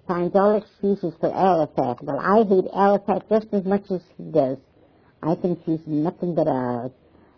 finds all excuses for Arafat. Well, I hate Arafat just as much as he does. I think he's nothing but a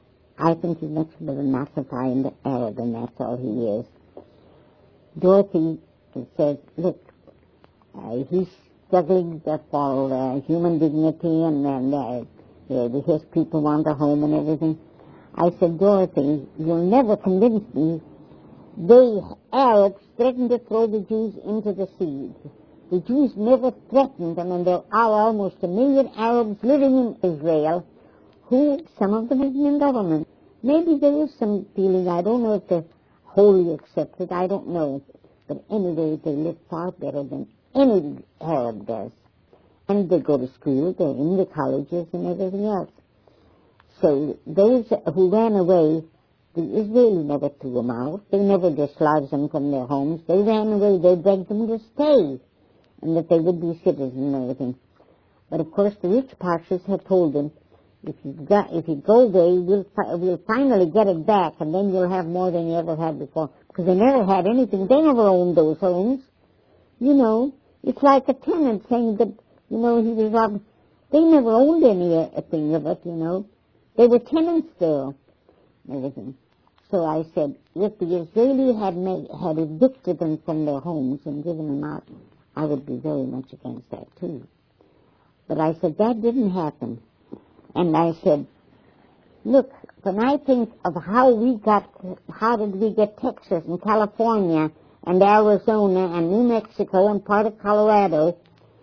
massified Arab, and that's all he is. Dorothy says, look, he's struggling for human dignity, and his people want a home and everything. I said, Dorothy, you'll never convince me. The Arabs threatened to throw the Jews into the sea. The Jews never threatened them, and there are almost 1 million Arabs living in Israel who, some of them, are in government. Maybe there is some feeling. I don't know if they're wholly accepted. I don't know. But anyway, they live far better than any Arab does. And they go to school. They're in the colleges and everything else. So those who ran away, the Israeli never threw them out. They never dislodged them from their homes. They ran away. They begged them to stay and that they would be citizens and everything. But, of course, the rich pashas had told them, if you go away, we'll finally get it back, and then you'll have more than you ever had before. Because they never had anything. They never owned those homes. You know, it's like a tenant saying that, he was robbed. They never owned anything of it, They were tenants there, everything. So I said, if the Israeli had evicted them from their homes and given them out, I would be very much against that, too. But I said, that didn't happen. And I said, look, when I think of how did we get Texas and California and Arizona and New Mexico and part of Colorado,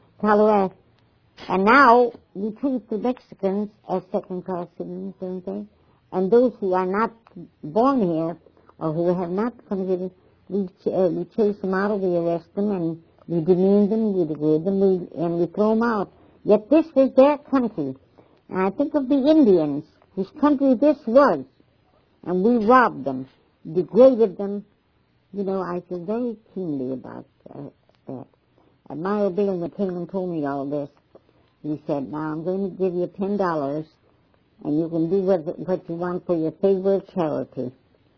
and now we treat the Mexicans as second-class citizens, don't they? And those who are not born here or who have not come here, we chase them out, we arrest them, and we demean them, we degrade them, and we throw them out. Yet this is their country. And I think of the Indians, whose country this was, and we robbed them, degraded them. I feel very keenly about that. Admiral Billington came and told me all this. He said, now I'm going to give you $10, and you can do what you want for your favorite charity.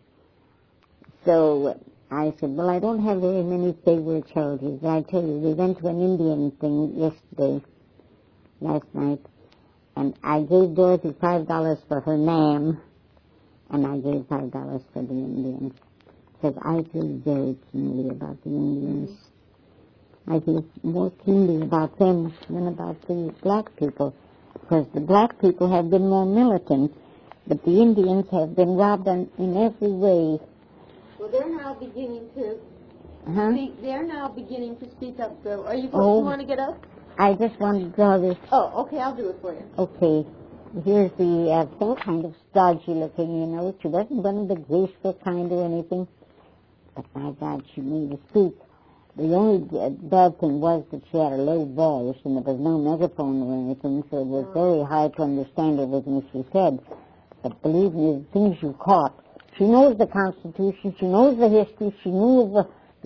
So I said, well, I don't have very many favorite charities. I tell you, we went to an Indian thing last night, and I gave Dorothy $5 for her name, and I gave $5 for the Indians, because I feel very keenly about the Indians. I feel more keenly about them than about the black people, because the black people have been more militant, but the Indians have been robbed in every way. Well, they're now beginning to speak. They're now beginning to speak up, though. Are you want to get up? I just want to draw this. Oh, okay, I'll do it for you. Okay. Here's the full kind of stodgy looking, She wasn't one of the graceful kind or anything. But my God, she made a speak. The only bad thing was that she had a low voice and there was no megaphone or anything, so it was very hard to understand everything she said. But believe me, the things you caught. She knows the Constitution, she knows the history, she knew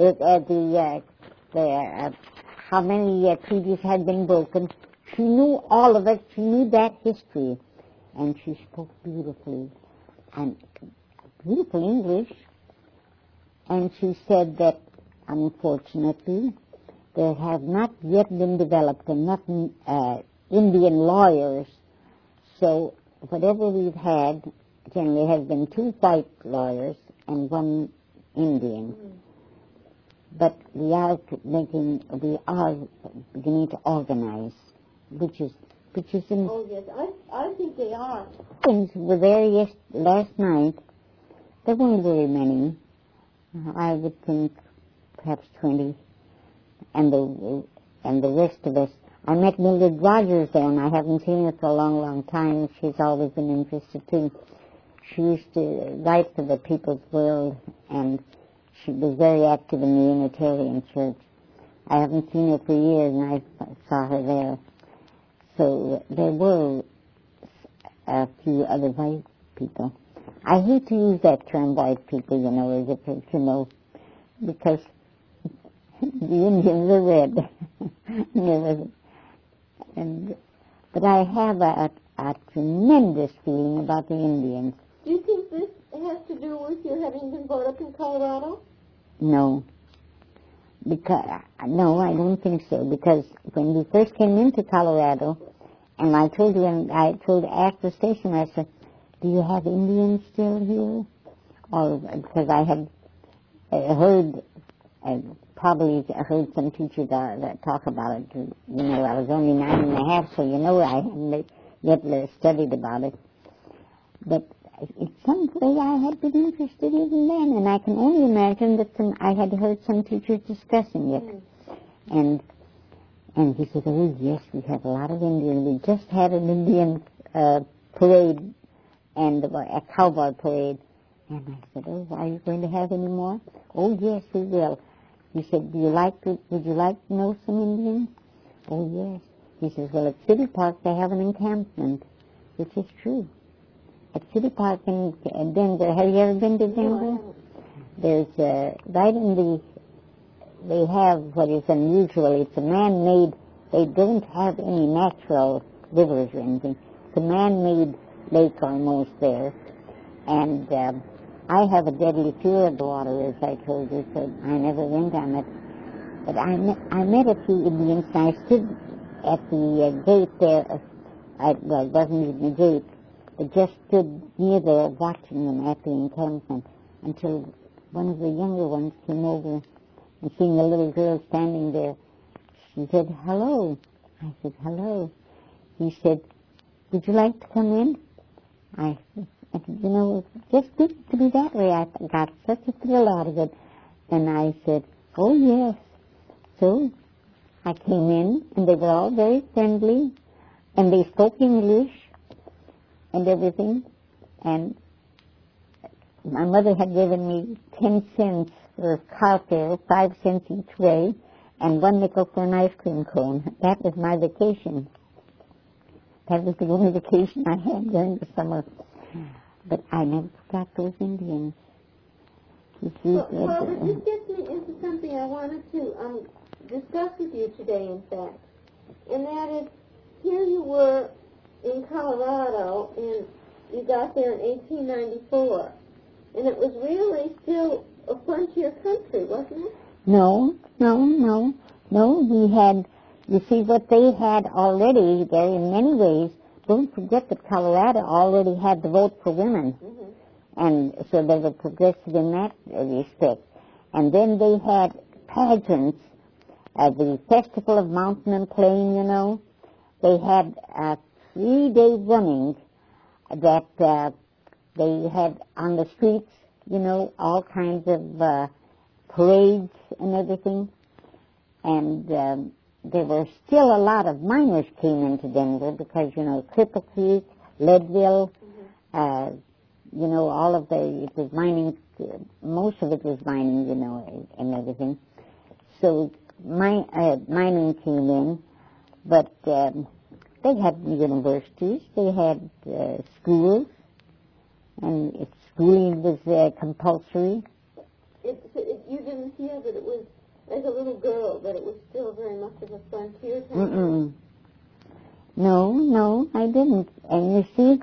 how many treaties had been broken. She knew all of it. She knew that history. And she spoke beautifully, and beautiful English. And she said that, unfortunately, there have not yet been developed enough Indian lawyers. So whatever we've had generally has been 2 white lawyers and 1 Indian. But we are beginning to organize, which is in... Oh, yes, I think they are. Things were there last night. There weren't very many. I would think perhaps 20. And the rest of us. I met Mildred Rogers there, and I haven't seen her for a long, long time. She's always been interested, too. She used to write for the People's World, and she was very active in the Unitarian Church. I haven't seen her for years, and I saw her there. So there were a few other white people. I hate to use that term, white people, as if it's, because the Indians are red. But I have a tremendous feeling about the Indians. Do you think this has to do with your having been brought up in Colorado? No. Because, no, I don't think so, because when we first came into Colorado, and I told you, and I told at the station, I said, do you have Indians still here? Or, because I had heard, probably heard some teachers that talk about it. You know, I was only 9.5, so you know I hadn't yet studied about it. But it's some way I had been interested even then, and I can only imagine that I had heard some teachers discussing it. And he said, oh, yes, we have a lot of Indians. We just had an Indian parade and a cowboy parade. And I said, oh, are you going to have any more? Oh, yes, we will. He said, would you like to know some Indians? Oh, yes. He says, well, at City Park they have an encampment, which is true. At City Park in Denver, have you ever been to Denver? There's, right in they have what is unusual. It's a man-made, they don't have any natural rivers or anything. It's a man-made lake almost there. And I have a deadly fear of the water, as I told you, so I never went on it. But I met a few Indians, and I stood at the gate there. Well, it wasn't even a gate. I just stood near there watching them at the encampment until one of the younger ones came over and seeing the little girl standing there. She said, hello. I said, hello. He said, would you like to come in? I said, you know, it's just good to be that way. I got such a thrill out of it. And I said, oh, yes. So I came in, and they were all very friendly, and they spoke English and everything. And my mother had given me 10 cents for car fare, 5 cents each way, and 1 nickel for an ice cream cone. That was my vacation. That was the only vacation I had during the summer. But I never forgot those Indians. Well, this gets me into something I wanted to discuss with you today, in fact. And that is, here you were in Colorado, and you got there in 1894. And it was really still a frontier country, wasn't it? No. We had, you see, what they had already there in many ways. Don't forget that Colorado already had the vote for women. Mm-hmm. And so they were progressive in that respect. And then they had pageants, the Festival of Mountain and Plain, you know. They had 3-day running that they had on the streets, you know, all kinds of parades and everything. And there were still a lot of miners came into Denver because, you know, Cripple Creek, Leadville, you know, all of it was mining, most of it was mining, you know, and everything. So mining came in, but they had universities, they had schools, and schooling was compulsory. You didn't feel that it was, as a little girl, that it was still very much of a frontier town? No, I didn't. And you see,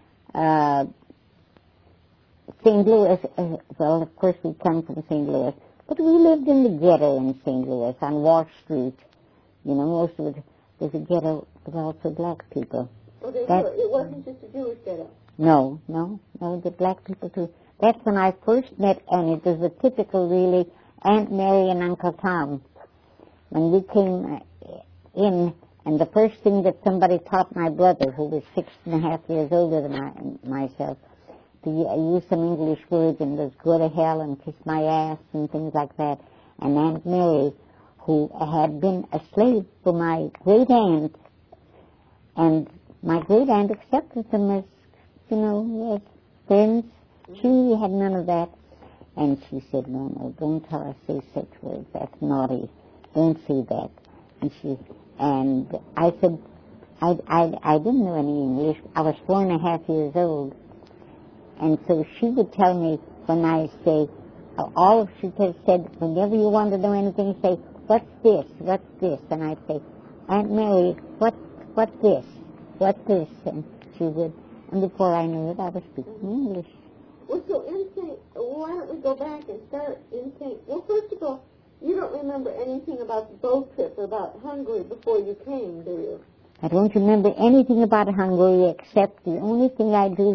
St. Louis, well, of course we come from St. Louis, but we lived in the ghetto in St. Louis on Wall Street. You know, most of it was a ghetto with also black people. Oh, it wasn't just a Jewish ghetto? No, the black people too. That's when I first met, and it was a typical, really, Aunt Mary and Uncle Tom. When we came in, and the first thing that somebody taught my brother, who was 6.5 years older than myself, to use some English words, and was go to hell and kiss my ass and things like that. And Aunt Mary, who had been a slave for my great aunt, and my great aunt accepted them as, you know, as friends. She had none of that. And she said, no, don't tell her say such words. That's naughty. Don't say that. And I said, I didn't know any English. I was 4.5 years old. And so she would tell me when I say, she said, whenever you want to know anything, say, what's this? What's this? And I'd say, Aunt Mary, what's this? What's this? And she would, and before I knew it, I was speaking English. Well, so why don't we go back and start well, first of all, you don't remember anything about the boat trip or about Hungary before you came, do you? I don't remember anything about Hungary except the only thing I do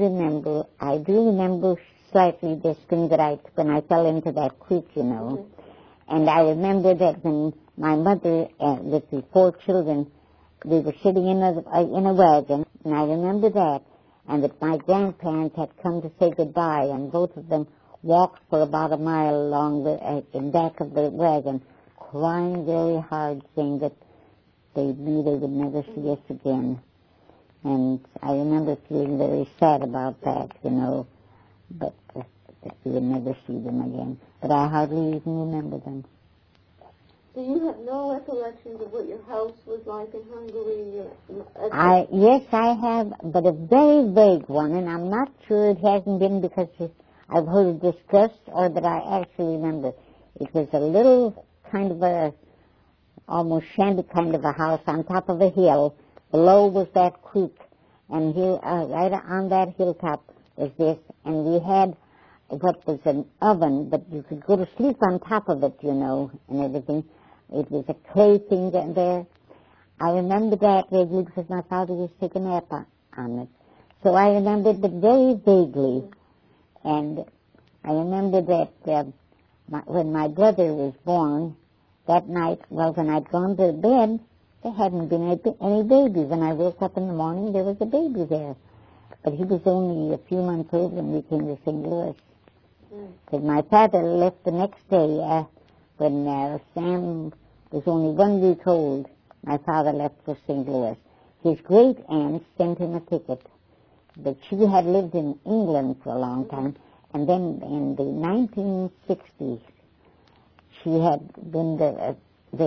remember slightly this thing that when I fell into that creek, you know. Mm-hmm. And I remember that when my mother, with the 4 children, we were sitting in a wagon, and I remember that, and that my grandparents had come to say goodbye, and both of them walked for about a mile along in back of the wagon, crying very hard, saying that they knew they would never see us again. And I remember feeling very sad about that, you know, but that we would never see them again. But I hardly even remember them. So you have no recollections of what your house was like in Hungary? Yes, I have, but a very vague one, and I'm not sure it hasn't been because I've heard it discussed or that I actually remember. It was a little kind of almost shanty kind of a house on top of a hill. Below was that creek, and here, right on that hilltop was this, and we had what was an oven, but you could go to sleep on top of it, you know, and everything. It was a clay thing there. I remember that vaguely because my father used to take a nap on it. So I remembered it very vaguely. And I remember that when my brother was born, that night, when I'd gone to bed, there hadn't been any baby. When I woke up in the morning, there was a baby there. But he was only a few months old when we came to St. Louis. Because my father left the next day when Sam was only 1 week old. My father left for St. Louis. His great aunt sent him a ticket. But she had lived in England for a long time. And then in the 1960s, she had been there,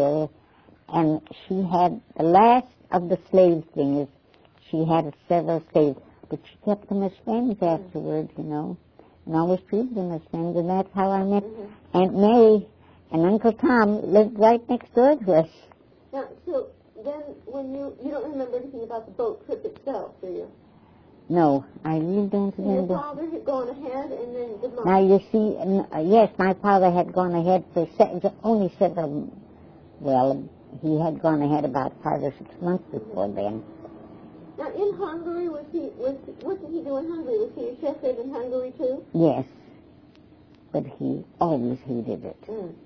and she had the last of the slave things. She had several slaves, but she kept them as friends afterward, you know, and always treated them as friends, and that's how I met Aunt Mary, and Uncle Tom lived right next door to us. Now, so then when you don't remember anything about the boat trip itself, do you? No, I really don't remember. Your father had gone ahead, and then the mom. Now, you see, yes, my father had gone ahead for only several, well, he had gone ahead about 5 or 6 months before then. Now, in Hungary, what did he do in Hungary? Was he a chef in Hungary, too? Yes, but he always hated it.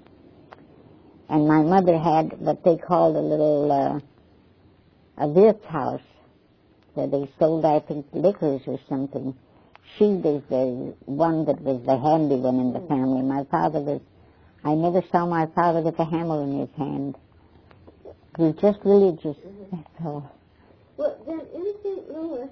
And my mother had what they called a little, a Wirtshaus, where they sold, I think, liquors or something. She was the one that was the handy one in the family. My father I never saw my father with a hammer in his hand. He was just religious, that's all. Well, then in St. Louis,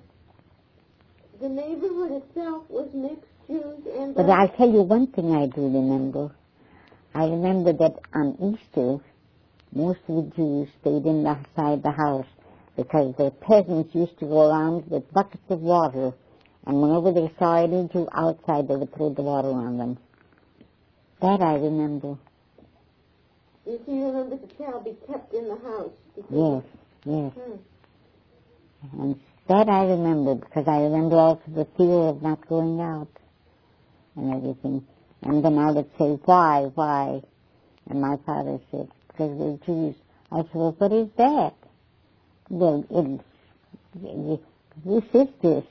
the neighborhood itself was mixed Jews and But I'll tell you one thing I do remember. I remember that on Easter, most of the Jews stayed inside the house, because the peasants used to go around with buckets of water, and whenever they saw any Jew outside, they would throw the water on them. That I remember. You remember the child be kept in the house? Yes, yes. And that I remember, because I remember also the fear of not going out and everything. And then I would say, why? And my father said, because we're Jews. I said, well, what is that? Well, this is this.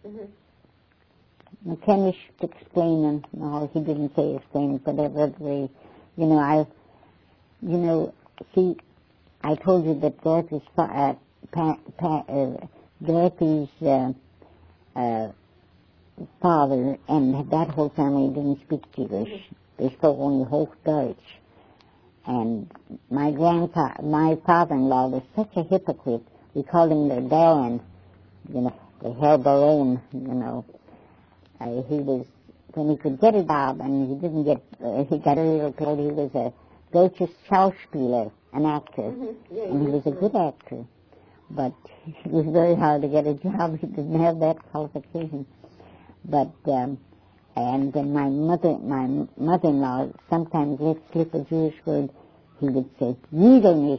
McKennish explaining. No, he didn't say explain, but every, see, I told you that Dorothy's father and that whole family didn't speak English. They spoke only Hochdeutsch. And my father-in-law was such a hypocrite. We called him the Baron, the Herr Baron, he was, when he could get a job, and he got a little credit, he was a Deutsches Schauspieler, an actor, and he was a good actor. But it was very hard to get a job. He didn't have that qualification. But, and then my mother-in-law sometimes let slip a Jewish word. He would say, "Wieder nicht."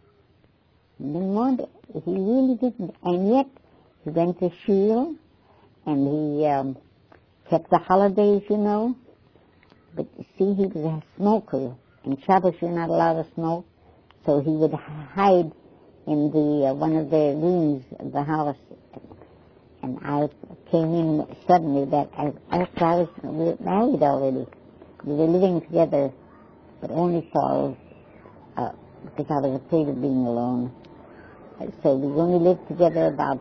He really didn't. And yet, he went to shul, and he kept the holidays, But see, he was a smoker, in Shabbos you're not allowed to smoke, so he would hide in the one of the rooms of the house. And I came in suddenly that after we were married already. We were living together, but only for because I was afraid of being alone. So we only lived together about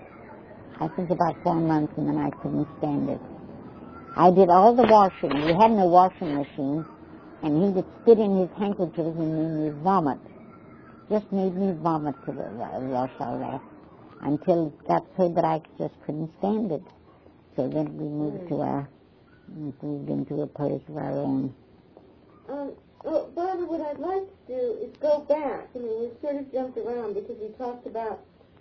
4 months, and then I couldn't stand it. I did all the washing. We had no washing machine, and he would spit in his handkerchief and made me vomit. Just made me vomit to wash all that, until it got so that I just couldn't stand it. So then we moved into a place of our own. Well, Barbara, what I'd like to do is go back. I mean, we've sort of jumped around because you talked about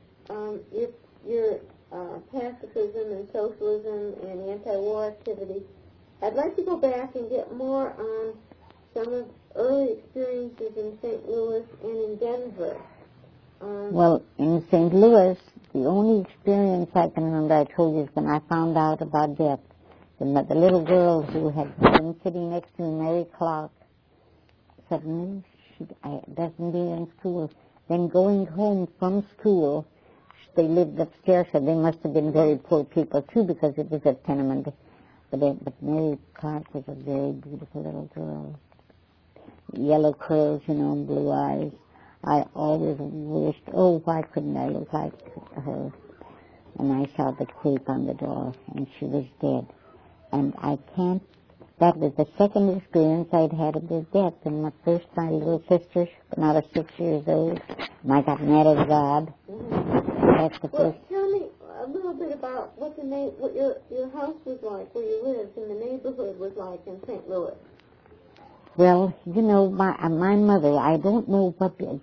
your pacifism and socialism and anti-war activity. I'd like to go back and get more on some of early experiences in St. Louis and in Denver. Well, in St. Louis, the only experience I can remember I told you is when I found out about death. The little girl who had been sitting next to me, Mary Clark, suddenly she doesn't be in school. Then going home from school, they lived upstairs, so they must have been very poor people too, because it was a tenement. But Mary Clark was a very beautiful little girl. Yellow curls, blue eyes. I always wished, why couldn't I look like her? And I saw the creep on the door, and she was dead. And that was the second experience I'd had of his death. And my little sister, when I was 6 years old, and I got mad at God. That's the first. Tell me a little bit about what your house was like, where you lived, and the neighborhood was like in St. Louis. Well, my mother, I don't know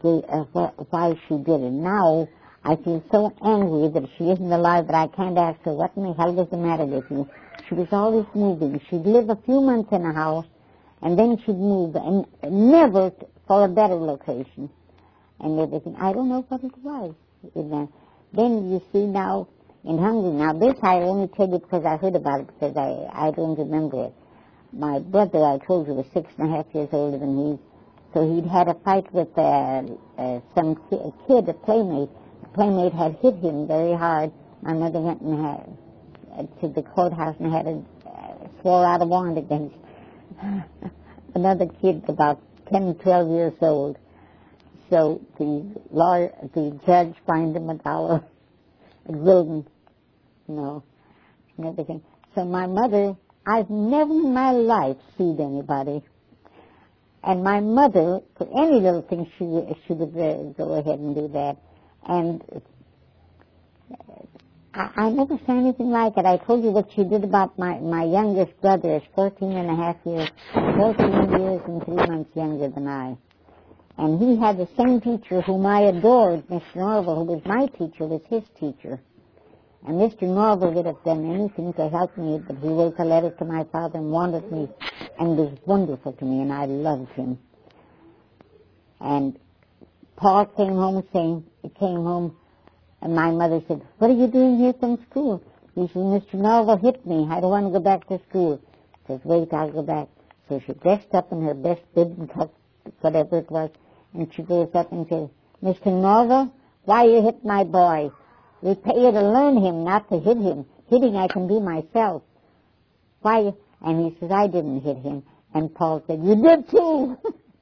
why she did it. Now, I feel so angry that she isn't alive that I can't ask her, what in the hell was the matter with you? She was always moving. She'd live a few months in a house, and then she'd move, and never for a better location and everything. I don't know what it was. Then you see now in Hungary, now this I only tell you because I heard about it, because I don't remember it. My brother, I told you, was 6.5 years older than he, so he'd had a fight with some kid, a playmate. The playmate had hit him very hard. My mother went and to the courthouse and swore out a warrant against another kid about 10, 12 years old. So the judge fined him $1 a gulden, and everything. So my mother, I've never in my life seen anybody. And my mother, for any little thing, she would go ahead and do that. And I never saw anything like it. I told you what she did about my youngest brother is 14 years and 3 months younger than I. And he had the same teacher whom I adored, Mr. Norval, who was my teacher, was his teacher. And Mr. Norval would have done anything to help me, but he wrote a letter to my father and wanted me, and was wonderful to me, and I loved him. And Paul came home, and my mother said, "What are you doing here from school?" He said, "Mr. Norval hit me. I don't want to go back to school." He says, "Wait, I'll go back." So she dressed up in her best bib and tuck, whatever it was, and she goes up and says, "Mr. Norval, why you hit my boy? We pay you to learn him, not to hit him. Hitting I can do myself. Why?" And he says, "I didn't hit him." And Paul said, "You did too."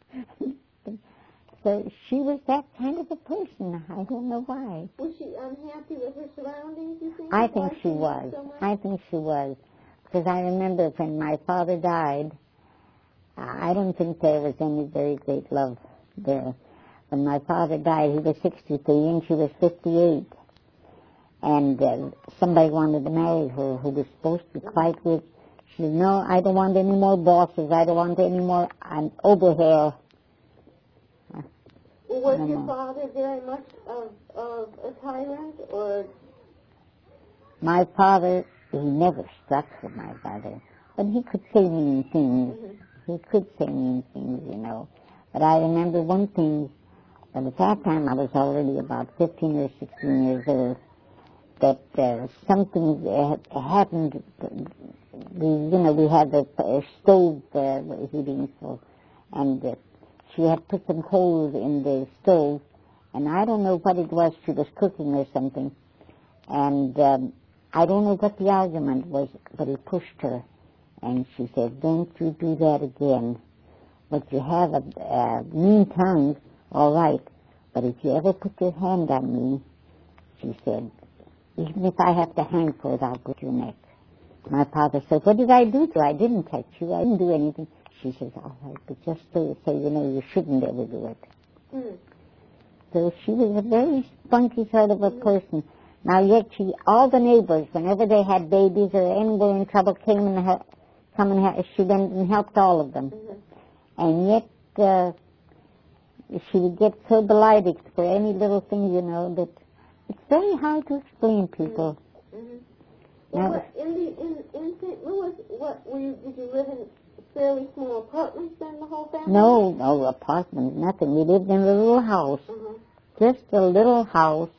So she was that kind of a person. I don't know why. Was she unhappy with her surroundings, you think? I think she was. I think she was. Because I remember when my father died, I don't think there was any very great love there. When my father died, he was 63 and she was 58. And somebody wanted to marry her who was supposed to be quite rich. She said, "No, I don't want any more bosses. I don't want any more overhair." Was your father very much of a tyrant, or? My father, he never struck with my father, but he could say mean things. Mm-hmm. He could say mean things, But I remember one thing, that at that time I was already about 15 or 16 years old, that something happened. We had the stove heating, and she had put some coals in the stove, and I don't know what it was. She was cooking or something, and I don't know what the argument was, but he pushed her, and she said, "Don't you do that again. But you have a mean tongue, all right, but if you ever put your hand on me," she said, "even if I have to hang for it, I'll break your neck." My father said, "What did I do to you? I didn't touch you. I didn't do anything." She says, "All right, but just so you know, you shouldn't ever do it." Mm. So she was a very spunky sort of a person. Now, yet all the neighbors, whenever they had babies or anyone were in trouble, she went and helped all of them. Mm-hmm. And yet she would get so delighted for any little thing, you know, that it's very hard to explain people. Mm-hmm. Well, in St. Louis, did you live in fairly small apartments then, the whole family? No apartments, nothing. We lived in a little house, just a little house.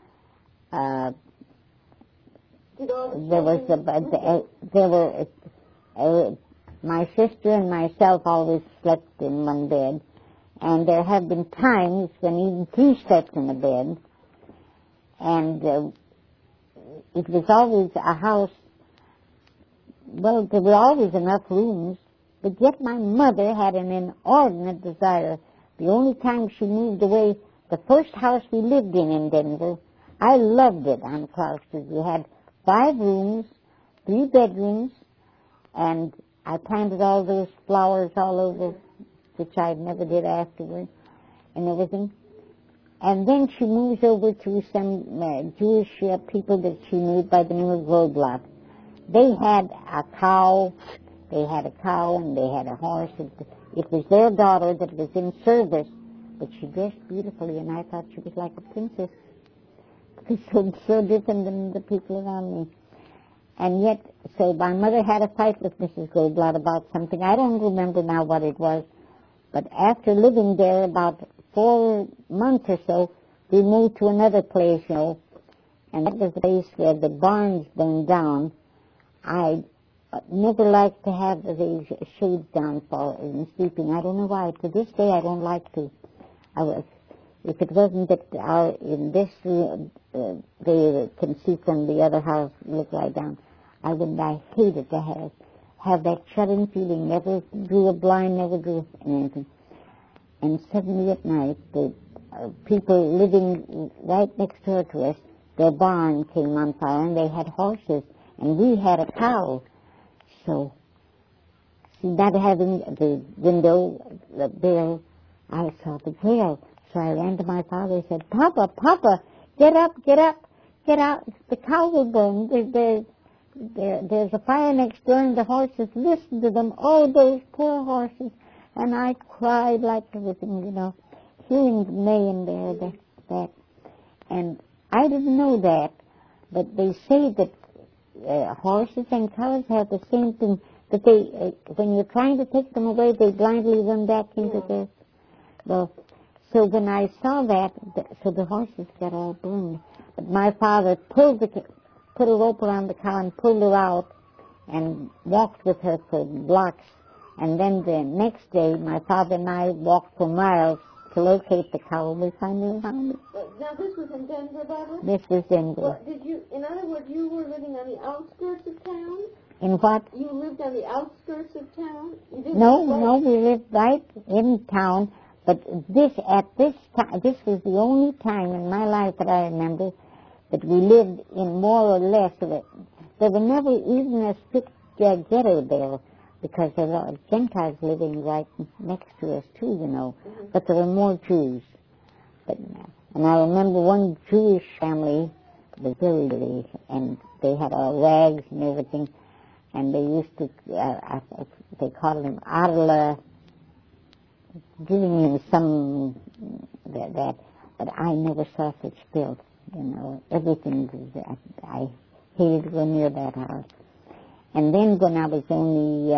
My sister and myself always slept in one bed, and there have been times when even three slept in a bed, and it was always a house. Well, there were always enough rooms, but yet my mother had an inordinate desire. The only time she moved away, the first house we lived in Denver, I loved it on Clark Street. We had 5 rooms, 3 bedrooms, and I planted all those flowers all over, which I never did afterward, and everything. And then she moves over to some Jewish people that she knew by the name of Goldblatt. They had a cow, and they had a horse. It was their daughter that was in service, but she dressed beautifully, and I thought she was like a princess. Because so different than the people around me. And yet, so my mother had a fight with Mrs. Goldblatt about something. I don't remember now what it was, but after living there about 4 months or so, we moved to another place, you know, and that was the place where the barns burned down. I never liked to have the shades down for sleeping. I don't know why. To this day, I don't like to. If it wasn't that in this they can see from the other house look right down, I hated to have that shut-in feeling. Never drew a blind, never drew anything. And suddenly at night, the people living right next door to us, their barn came on fire, and they had horses, and we had a cow. So, not having the window there, I saw the glare. So I ran to my father and said, Papa, get up, out. The cow will burn. There's a fire next door, and the horses, listen to them. Oh, those poor horses. And I cried like everything, you know, hearing the neighing there, that. And I didn't know that, but they say that horses and cows have the same thing, that they, when you're trying to take them away, they blindly run back into the... Well, so when I saw that, so the horses got all burned. But my father put a rope around the cow and pulled her out and walked with her for blocks. And then the next day, my father and I walked for miles to locate the cow, and we finally found it. Now, this was in Denver, Barbara? This was Denver. Well, in other words, you were living on the outskirts of town? In what? You lived on the outskirts of town? No, we lived right in town. But this was the only time in my life that I remember that we lived in more or less of it. There were never even a strict ghetto there, because there were Gentiles living right next to us too, you know. Mm-hmm. But there were more Jews. And I remember one Jewish family was very big, and they had rags and everything, and they used to, they called him Adela, giving him some that, but I never saw such filth, you know. Everything, I hated to go near that house. And then when I was only,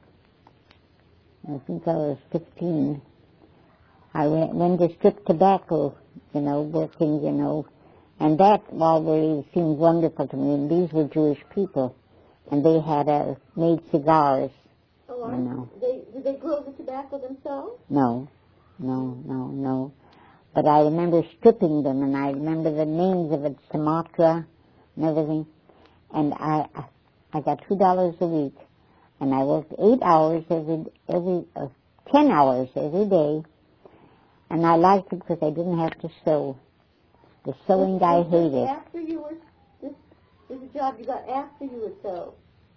I think I was 15, I went to strip tobacco, you know, working, you know, and that always seemed wonderful to me. And these were Jewish people, and they had made cigars, you know. Did they grow the tobacco themselves? No. No. But I remember stripping them, and I remember the names of it, Sumatra and everything. And I got $2 a week, and I worked 8 hours 10 hours every day, and I liked it because I didn't have to sew. The sewing I hated. After you were, this is a job you got after you were sew?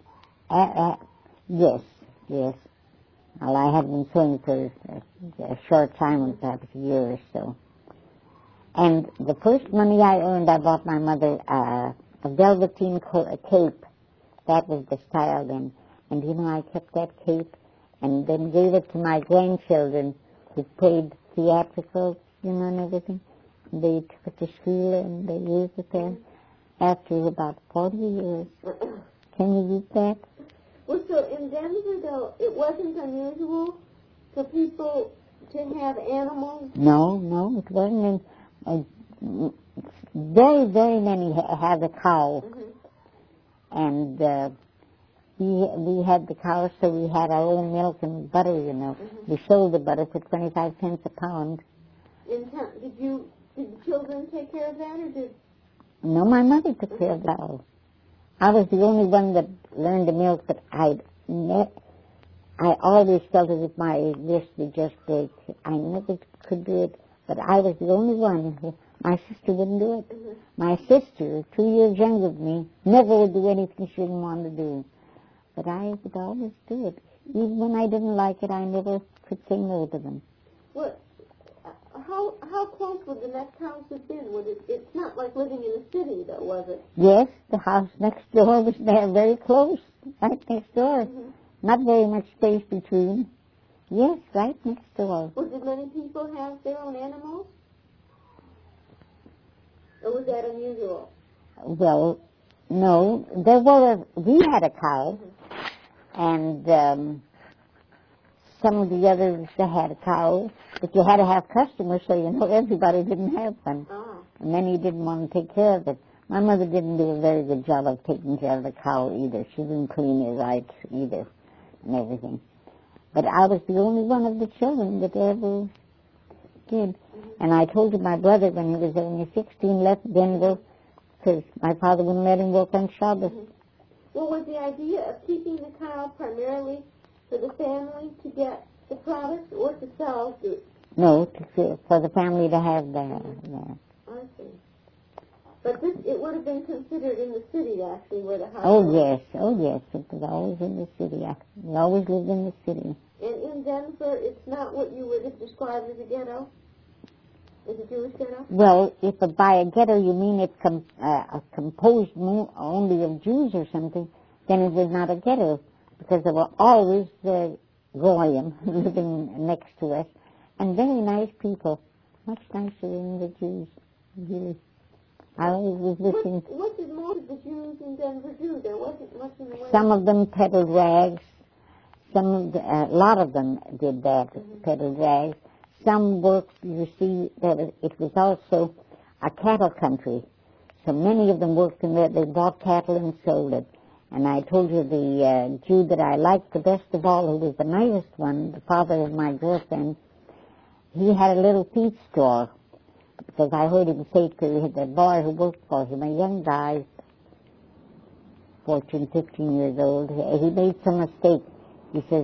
Yes. Well, I had been sewing for a short time, perhaps a year or so. And the first money I earned, I bought my mother a velveteen cape. That was the style then. And, I kept that cape and then gave it to my grandchildren who played theatrical, and everything. They took it to school and they used it there after about 40 years. Can you read that? Well, so in Denver, though, it wasn't unusual for people to have animals? No, it wasn't. Very, very many had a cow. Mm-hmm. And we had the cow, so we had our own milk and butter, Mm-hmm. We sold the butter for 25 cents a pound. Did the children take care of that, or did... No, my mother took care of that all. I was the only one that learned to milk, but I always felt as if my wrist would just break. I never could do it, but I was the only one. My sister wouldn't do it. Mm-hmm. My sister, 2 years younger than me, never would do anything she didn't want to do. But I would always do it. Even when I didn't like it, I never could say no to them. Well, how close would the next house have been? It's not like living in a city, though, was it? Yes, the house next door was there, very close, right next door. Mm-hmm. Not very much space between. Yes, right next door. Well, did many people have their own animals? Or was that unusual? Well, no. We had a cow, and some of the others, they had a cow, but you had to have customers, so everybody didn't have one. Oh. And many didn't want to take care of it. My mother didn't do a very good job of taking care of the cow either. She didn't clean it right either and everything. But I was the only one of the children that ever did. Mm-hmm. And I told my brother when he was only 16, left Denver, because my father wouldn't let him work on Shabbos. Mm-hmm. Well, was the idea of keeping the cow primarily for the family to get the products or to sell? No, for the family to have that. I see. But it would have been considered in the city, actually, where the house Oh, was. yes. It was always in the city. We always lived in the city. And in Denver, it's not what you would have described as a ghetto? As a Jewish ghetto? Well, if by a ghetto you mean it's composed only of Jews or something, then it was not a ghetto, because there were always the Goyim living next to us, and very nice people, much nicer than the Jews, really. I always was listening. What did most of the Jews in Denver do? There wasn't much in the way. Some of them peddled rags. A lot of them did that, peddled rags. Some worked, you see, it was also a cattle country. So many of them worked in there. They bought cattle and sold it. And I told you the Jew that I liked the best of all, who was the nicest one, the father of my girlfriend, he had a little feed store. Because I heard him say to the boy who worked for him, a young guy, 14, 15 years old, he made some mistake. He says,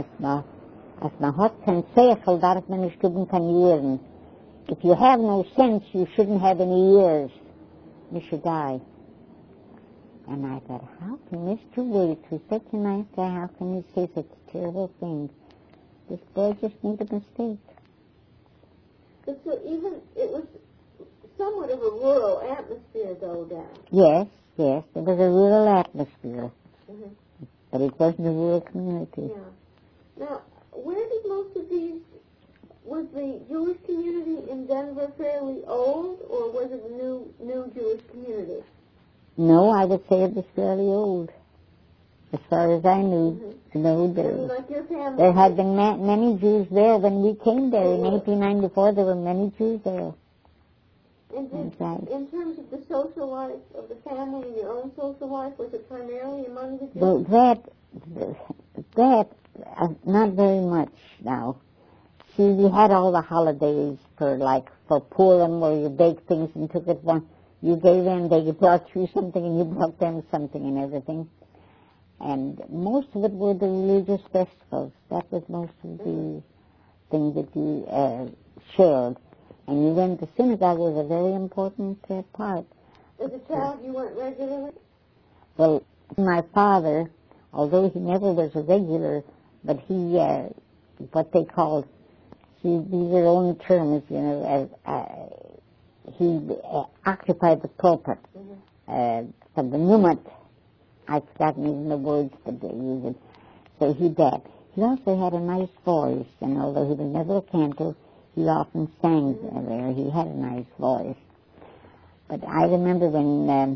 if you have no sense, you shouldn't have any ears. You should die. And I thought, how can Mr. Waits, who's such a nice guy, how can he say such a terrible thing? This boy just made a mistake. So even, it was somewhat of a rural atmosphere, though, down. Yes, there was a rural atmosphere. Mm-hmm. But it wasn't a rural community. Yeah. Now, where did most of these, was the Jewish community in Denver fairly old, or was it a new Jewish community? No, I would say it was fairly old. As far as I knew, Like your family. There had been many Jews there when we came there. In 1894, there were many Jews there. And in terms of the social life of the family and your own social life, was it primarily among the Jews? Well, that not very much now. See, we had all the holidays for Purim, where you baked things and took it one. You gave them, they brought you something, and you brought them something and everything. And most of it were the religious festivals. That was most of the things that you shared. And you went to synagogue was a very important part. As a child, you went regularly? Well, my father, although he never was a regular, but he, what they called, these are only terms, you know, he occupied the pulpit. From the Numat, I've forgotten even the words that they used. So he did. He also had a nice voice, and although he was never a cantor, he often sang there. He had a nice voice. But I remember when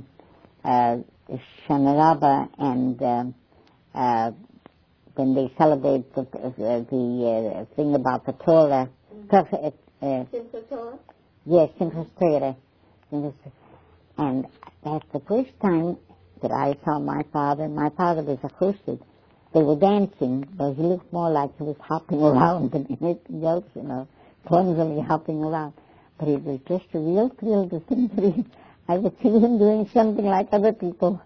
Shana Rabbah and when they celebrate the thing about the Torah. Simchat Torah? Yes, Simchat Torah. And that's the first time that I saw my father. My father was a chassid. They were dancing, but he looked more like he was hopping around than anything else, you know, clumsily hopping around. But it was just a real thrill to think that I would see him doing something like other people.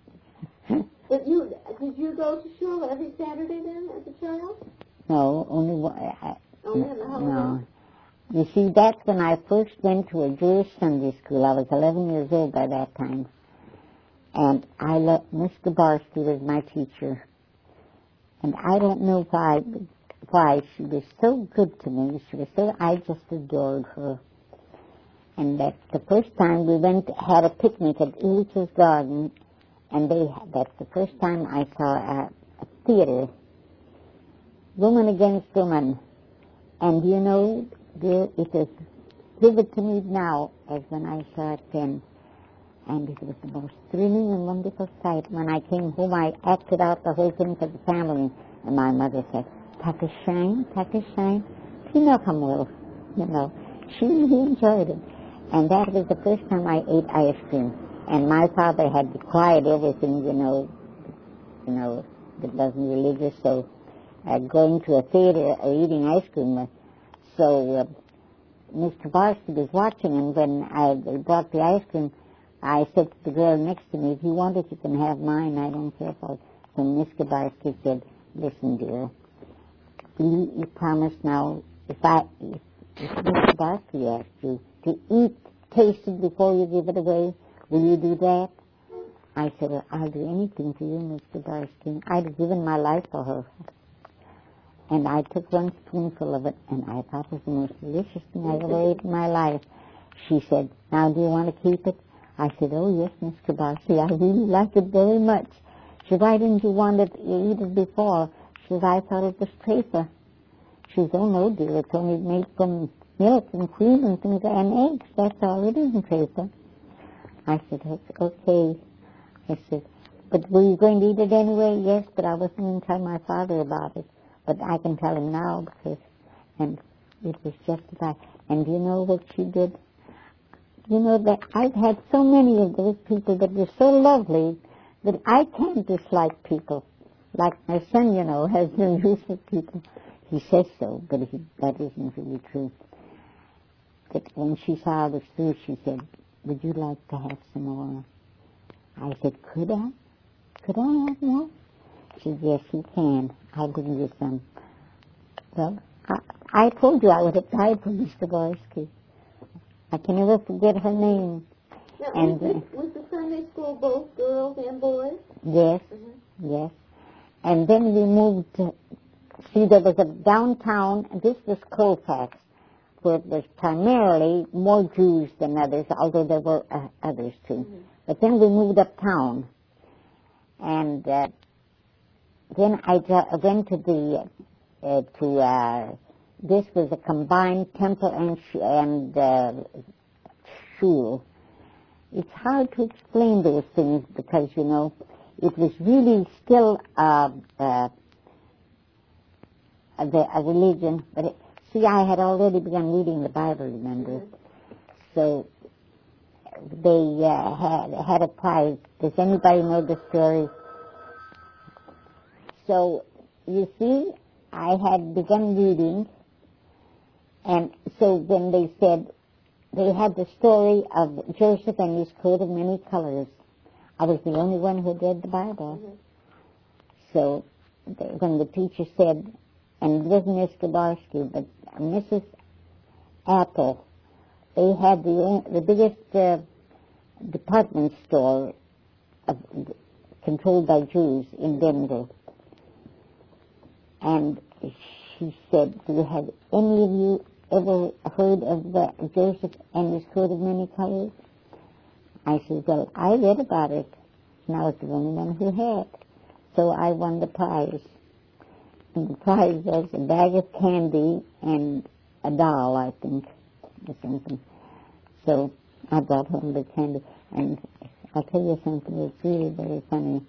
But did you go to shul every Saturday then as a child? No, only one. Only on the holidays? No. You see, that's when I first went to a Jewish Sunday school. I was 11 years old by that time. And I let Miss Gabarsky was my teacher. And I don't know why she was so good to me. I just adored her. And that's the first time we had a picnic at Illich's Garden. And that's the first time I saw a theater, Woman Against Woman. And you know, dear, it is vivid to me now as when I saw it then. And it was the most thrilling and wonderful sight. When I came home, I acted out the whole thing for the family. And my mother said, Takashine, Pinochamil, you know. She really enjoyed it. And that was the first time I ate ice cream. And my father had quiet everything, you know, that wasn't religious. So going to a theater or eating ice cream. So Mr. Barsky was watching, and when I brought the ice cream, I said to the girl next to me, if you want it, you can have mine. I don't care for it. So Mr. Barsky said, listen, dear, you promise now, if Mr. Barsky asked you to taste it before you give it away, will you do that? I said, well, I'll do anything for you, Mr. Barsky. I'd have given my life for her. And I took one spoonful of it, and I thought it was the most delicious thing I ever ate in my life. She said, now do you want to keep it? I said, oh, yes, Mr. Barsky, I really like it very much. She said, why didn't you want to eat it before? She said, I thought it was trefa. She said, oh, no, dear, it's only made from milk and cream and things and eggs. That's all it is in trefa. I said, okay. I said, but were you going to eat it anyway? Yes, but I wasn't going to tell my father about it. But I can tell him now and it was just about. And do you know what she did? You know that I've had so many of those people that were so lovely that I can't dislike people. Like my son, you know, has no use for people. He says so, but that isn't really true. But when she saw I was through, she said, would you like to have some more? I said, could I? Could I have more? She said, yes, you can. I'll bring you some. Well, I told you I would have died for Mr. Barsky. I can never forget her name. Now, and was the Sunday school both girls and boys? Yes, yes. And then we moved to, see, there was a downtown, and this was Colfax, where it was primarily more Jews than others, although there were others too. But then we moved uptown. And then I went to this was a combined temple and shul. It's hard to explain those things because, you know, it was really still a religion. But see, I had already begun reading the Bible, remember? So they had a prize. Does anybody know the story? So, you see, I had begun reading, And so when they said, they had the story of Joseph and his coat of many colors, I was the only one who read the Bible. Mm-hmm. So when the teacher said, and it wasn't Miss Gabarsky, but Mrs. Apple, they had the biggest department store controlled by Jews in Denver. And she said, have any of you ever heard of Joseph and his coat of many colors? I said, well, I read about it, and I was the only one who had. So I won the prize. And the prize was a bag of candy and a doll, I think, or something. So I brought home the candy. And I'll tell you something that's really very funny.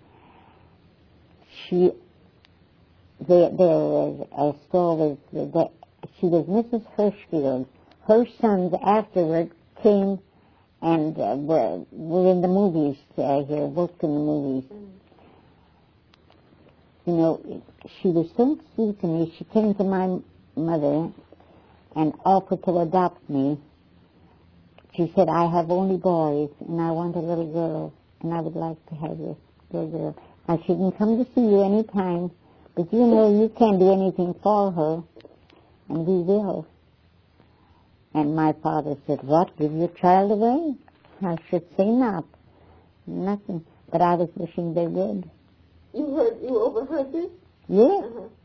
There was a story that she was Mrs. Hirschfield. Her sons afterward came and were in the movies here, worked in the movies. You know, she was so sweet to me. She came to my mother and offered to adopt me. She said, I have only boys, and I want a little girl, and I would like to have this little girl. Now, she can come to see you any time, but you know you can't do anything for her, and we will. And my father said, what, give your child away? I should say not. Nothing. But I was wishing they would. You overheard this? Yes.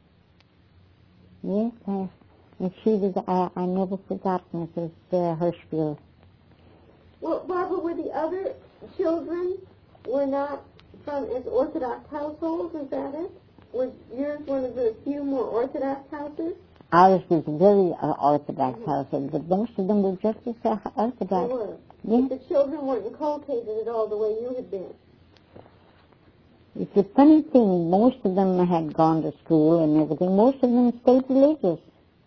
Yes, and she was, I never forgot Mrs. Hirschfield. Well, Barbara, were the other children were not from as Orthodox households, is that it? Was yours one of the few more Orthodox houses? Ours was very Orthodox household, but most of them were just as Orthodox. They were. Yes. But the children weren't inculcated at all the way you had been. It's a funny thing. Most of them had gone to school and everything. Most of them stayed religious.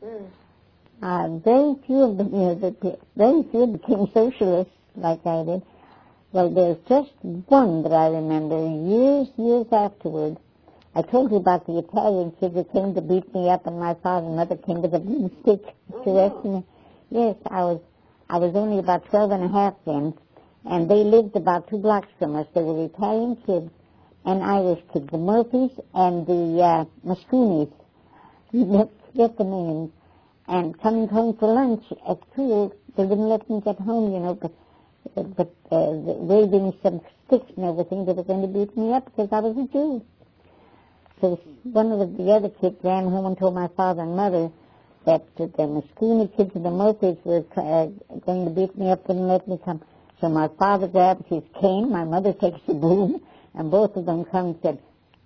Very few of them, very few became socialists like I did. Well, there's just one that I remember years afterward. I told you about the Italian kid that came to beat me up, and my father and mother came with a broomstick to rescue me. Yes, I was only about 12 and a half then, and they lived about 2 blocks from us. They were Italian kids and Irish kids, the Murphys and the Mascunis. You get the names. And coming home for lunch at school, they wouldn't let me get home, but waving some sticks and everything, they were going to beat me up because I was a Jew. So one of the other kids ran home and told my father and mother that the Mascuni kids and the Murphys were going to beat me up and let me come. So my father grabbed his cane, my mother takes a broom, and both of them come and said,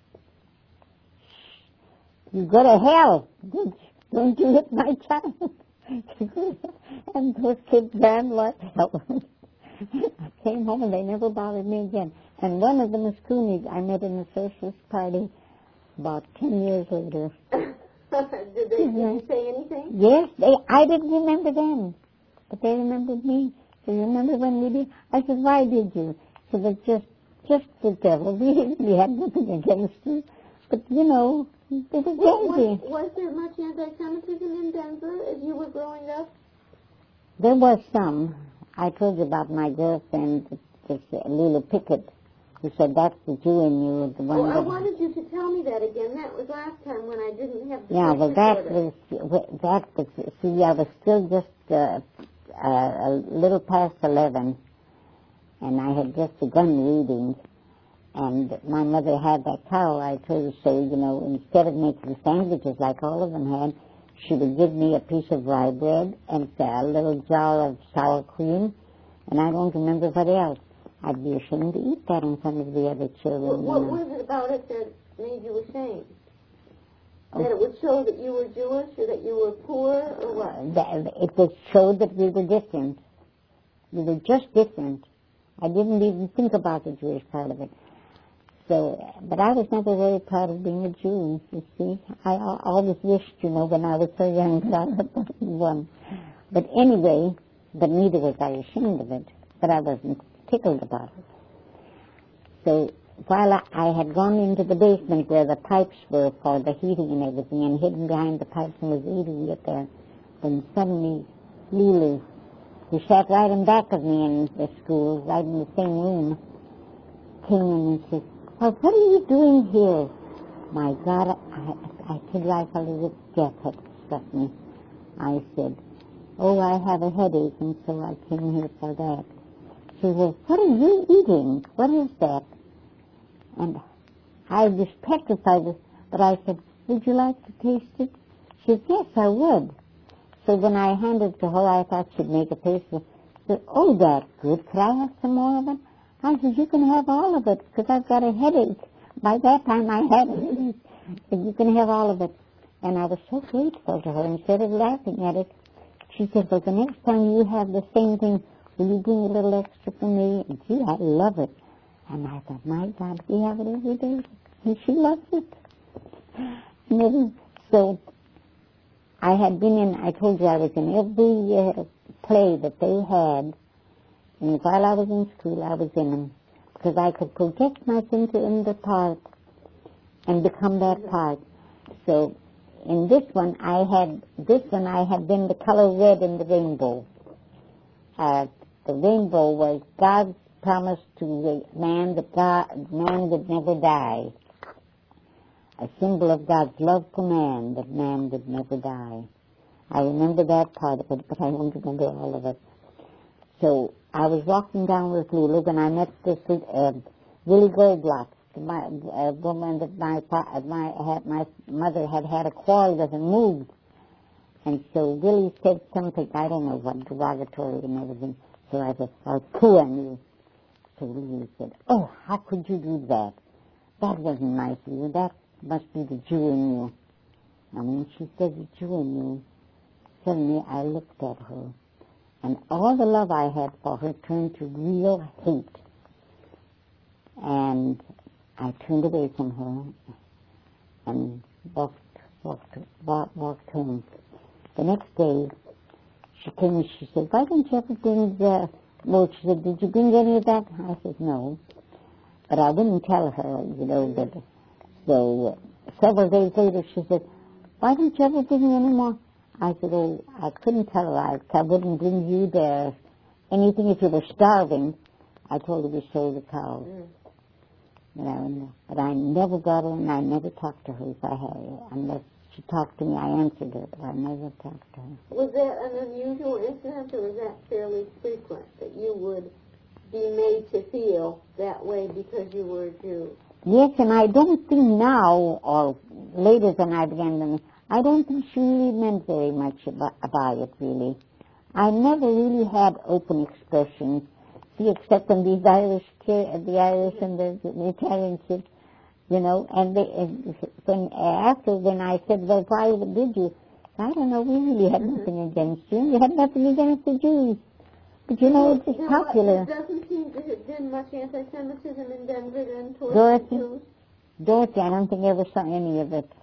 you go to hell. Don't you hit my child. And those kids ran like hell. I came home and they never bothered me again. And one of the Mascunis I met in the Socialist Party about 10 years later. Did you say anything? Yes, I didn't remember them, but they remembered me. So you remember when we did? I said, why did you? So that just the devil. We had nothing against you, but it was crazy. Was there much anti-Semitism in Denver as you were growing up? There was some. I told you about my girlfriend, this Lila Pickett, who said, that's the Jew in you. The one I wanted you to tell me that again. That was last time when I didn't have the yeah, well, that was, see, I was still just a little past 11, and I had just begun reading, and my mother had that cow I told you, so, instead of making sandwiches like all of them had, she would give me a piece of rye bread and a little jar of sour cream, and I don't remember what else. I'd be ashamed to eat that in front of the other children. What was it about it that made you ashamed? That it would show that you were Jewish or that you were poor or what? It would show that we were different. We were just different. I didn't even think about the Jewish part of it. So, but I was never very proud of being a Jew, you see. I always wished, when I was so young that I wasn't one. But anyway, but neither was I ashamed of it. But I wasn't tickled about it. So while I had gone into the basement where the pipes were for the heating and everything, and hidden behind the pipes and was eating it there, Then suddenly Lulu, who sat right in back of me in the school, right in the same room, came in and said, "Well, what are you doing here?" My God, I feel like a little death had struck me. I said, "Oh, I have a headache, and so I came here for that." She said, "What are you eating? What is that?" And I was petrified, but I said, "Would you like to taste it?" She said, "Yes, I would." So when I handed it to her, I thought she'd make a face. She said, "Oh, that's good. Could I have some more of it?" I said, "You can have all of it, because I've got a headache." By that time, I had a headache. Said, "You can have all of it." And I was so grateful to her. Instead of laughing at it, she said, "Well, the next time you have the same thing, will you bring a little extra for me?" And gee, I love it. And I thought, my God, we have it every day. And she loves it. So I had been in, I told you I was in every play that they had. And while I was in school, I was in them. Because I could project myself in the part and become that part. So in this one, I had been the color red in the rainbow. The rainbow was God's promise to man that man would never die. A symbol of God's love for man, that man would never die. I remember that part of it, but I don't remember all of it. So I was walking down with Lulu when I met this Willie Goldblock, a woman that my mother had a quarrel with and moved. And so Willie said something, I don't know what, derogatory and everything. So I said, "I'll poo on you." So Willie said, "Oh, how could you do that? That wasn't nice of you. That must be the Jew in you." And when she said the Jew in you, suddenly I looked at her, and all the love I had for her turned to real hate. And I turned away from her and walked home. The next day, she came and she said, "Why don't you ever bring the..." Well, she said, "Did you bring any of that?" I said, "No." But I didn't tell her, But so several days later, she said, "Why don't you ever bring me any more?" I said, "Oh, I couldn't tell her. I wouldn't bring you there anything if you were starving." I told her we sold the cows. But I never got her, and I never talked to her if I had her. Unless she talked to me, I answered her, but I never talked to her. Was that an unusual incident, or was that fairly frequent, that you would be made to feel that way because you were a Jew? Yes, and I don't think now, or later than I began, I don't think she really meant very much about it, really. I never really had open expression, except when the Irish and the Italians said, and when I said, "Well, why did you?" I don't know, we really had nothing against you. You had nothing against the Jews. But it's just popular. There doesn't seem to have been much anti-Semitism in Denver then towards Dorothy, the Jews. Dorothy, I don't think I ever saw any of it.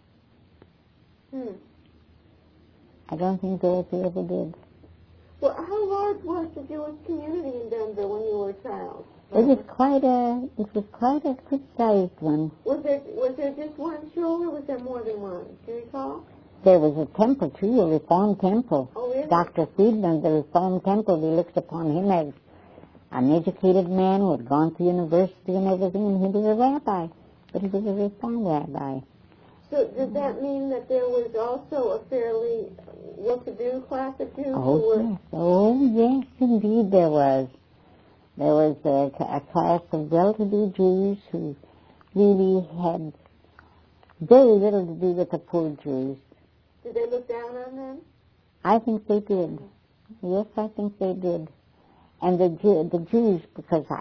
I don't think Dorothy ever did. Well, how large was the Jewish community in Denver when you were a child? It was quite a good-sized one. Was there just one shul, or was there more than one? Do you recall? There was a temple, too, a Reformed temple. Oh, really? Dr. Friedman, the Reformed temple, we looked upon him as an educated man who had gone to university and everything, and he was a rabbi. But he was a Reformed rabbi. So does that mean that there was also a fairly well-to-do class of Jews who were... Yes. Oh, yes, indeed there was. There was a class of well-to-do Jews who really had very little to do with the poor Jews. Did they look down on them? I think they did. Yes, I think they did. And the Jews, because